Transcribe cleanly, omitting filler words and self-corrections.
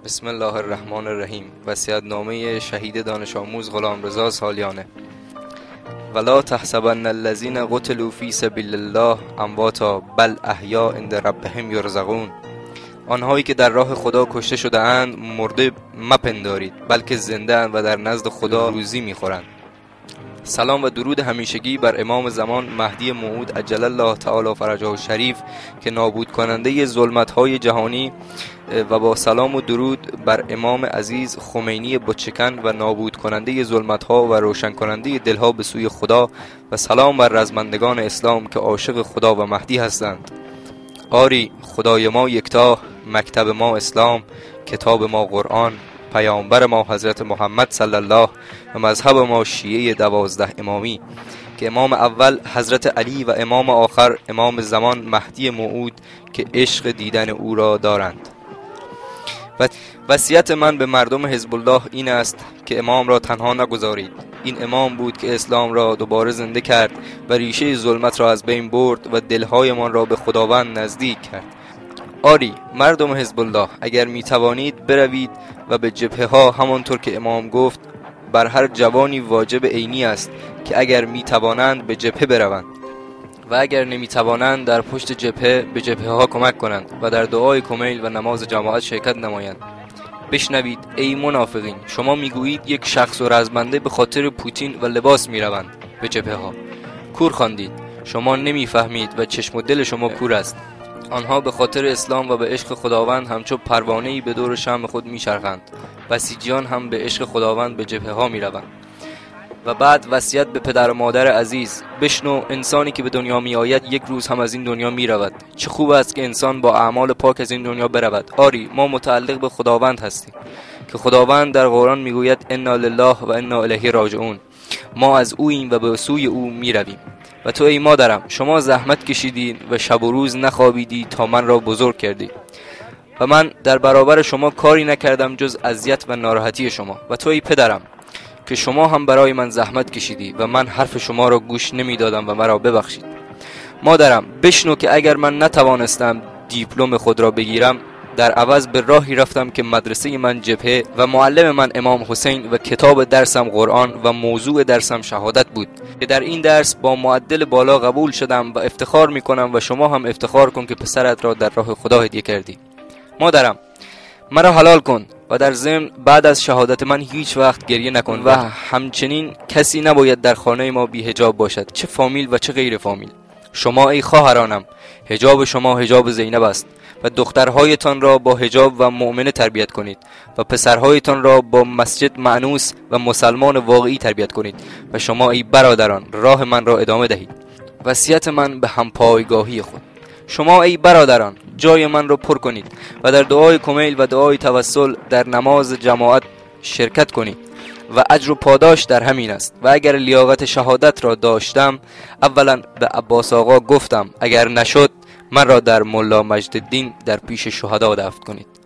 بسم الله الرحمن الرحیم. وصیت‌نامه شهید دانش آموز غلامرضا سالیانه. ولا تحسبن الذين قتلوا في سبیل الله امواتا بل احیاء عند ربهم یرزقون. آنهایی که در راه خدا کشته شده اند مرده مپندارید، بلکه زنده اند و در نزد خدا روزی میخورند. سلام و درود همیشگی بر امام زمان مهدی موعود عجل الله تعالی فرجه الشریف که نابود کننده ظلمت‌های جهانی، و با سلام و درود بر امام عزیز خمینی بتشکن و نابود کننده ظلمت‌ها و روشن کننده دلها به سوی خدا، و سلام بر رزمندگان اسلام که عاشق خدا و مهدی هستند. آری خدای ما یکتا، مکتب ما اسلام، کتاب ما قرآن، پیامبر ما حضرت محمد صلی الله و مذهب ما شیعه 12 امامی که امام اول حضرت علی و امام آخر امام زمان مهدی موعود که عشق دیدن او را دارند. و وصیت من به مردم حزب الله این است که امام را تنها نگذارید. این امام بود که اسلام را دوباره زنده کرد و ریشه ظلمت را از بین برد و دلهایمان را به خداوند نزدیک کرد. آری مردم حزب الله، اگر می توانید بروید و به جبهه ها، همانطور که امام گفت بر هر جوانی واجب عینی است که اگر می توانند به جبهه بروند و اگر نمی توانند در پشت جبهه به جبهه ها کمک کنند و در دعای کمیل و نماز جماعت شرکت نمایند. بشنوید ای منافقین، شما میگویید یک شخص و رزمنده به خاطر پوتین و لباس می روند به جبهه ها. کور خواندید، شما نمیفهمید و چشم و دل شما کور است. آنها به خاطر اسلام و به عشق خداوند همچون پروانه‌ای به دور شمع خود میچرخند. بسیجیان هم به عشق خداوند به جبهه ها میروند. و بعد وصیت به پدر و مادر عزیز: بشنو، انسانی که به دنیا می آید یک روز هم از این دنیا می رود. چه خوب است که انسان با اعمال پاک از این دنیا برود. آری ما متعلق به خداوند هستیم که خداوند در قرآن می گوید انا لله و انا الیه راجعون. ما از اوییم و به سوی او می رویم. و تو ای مادرم، شما زحمت کشیدین و شب و روز نخوابیدی تا من را بزرگ کردی و من در برابر شما کاری نکردم جز اذیت و ناراحتی شما. و تو ای پدرم که شما هم برای من زحمت کشیدی و من حرف شما را گوش نمیدادم و مرا ببخشید. مادرم بشنو که اگر من نتوانستم دیپلم خود را بگیرم، در عوض به راهی رفتم که مدرسه من جبهه و معلم من امام حسین و کتاب درسم قرآن و موضوع درسم شهادت بود که در این درس با معدل بالا قبول شدم و افتخار میکنم و شما هم افتخار کن که پسرت را در راه خدا هدیه کردی. مادرم مرا حلال کن و در ضمن بعد از شهادت من هیچ وقت گریه نکن و همچنین کسی نباید در خانه ما بی حجاب باشد، چه فامیل و چه غیر فامیل. شما ای خواهرانم، حجاب شما حجاب زینب است و دخترهایتان را با حجاب و مؤمنه تربیت کنید و پسرهایتان را با مسجد مأنوس و مسلمان واقعی تربیت کنید و شما ای برادران راه من را ادامه دهید. وصیت من به همپایگاهی خود: شما ای برادران جای من را پر کنید و در دعای کمیل و دعای توسل در نماز جماعت شرکت کنید و اجر و پاداش در همین است. و اگر لیاقت شهادت را داشتم اولا به عباس آقا گفتم، اگر نشد من را در ملا مجدالدین در پیش شهدا دفن کنید.